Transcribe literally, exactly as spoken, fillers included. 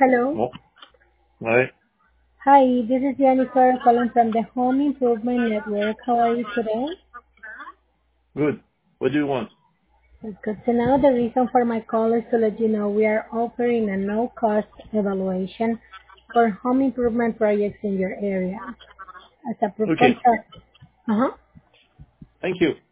Hello. Oh, right. Hi, this is Jennifer calling from the Home Improvement Network. How are you today? Good. What do you want? It's good to know. The reason for my call is to let you know we are offering a no-cost evaluation for home improvement projects in your area. As a Okay. proposal. Uh-huh. Thank you.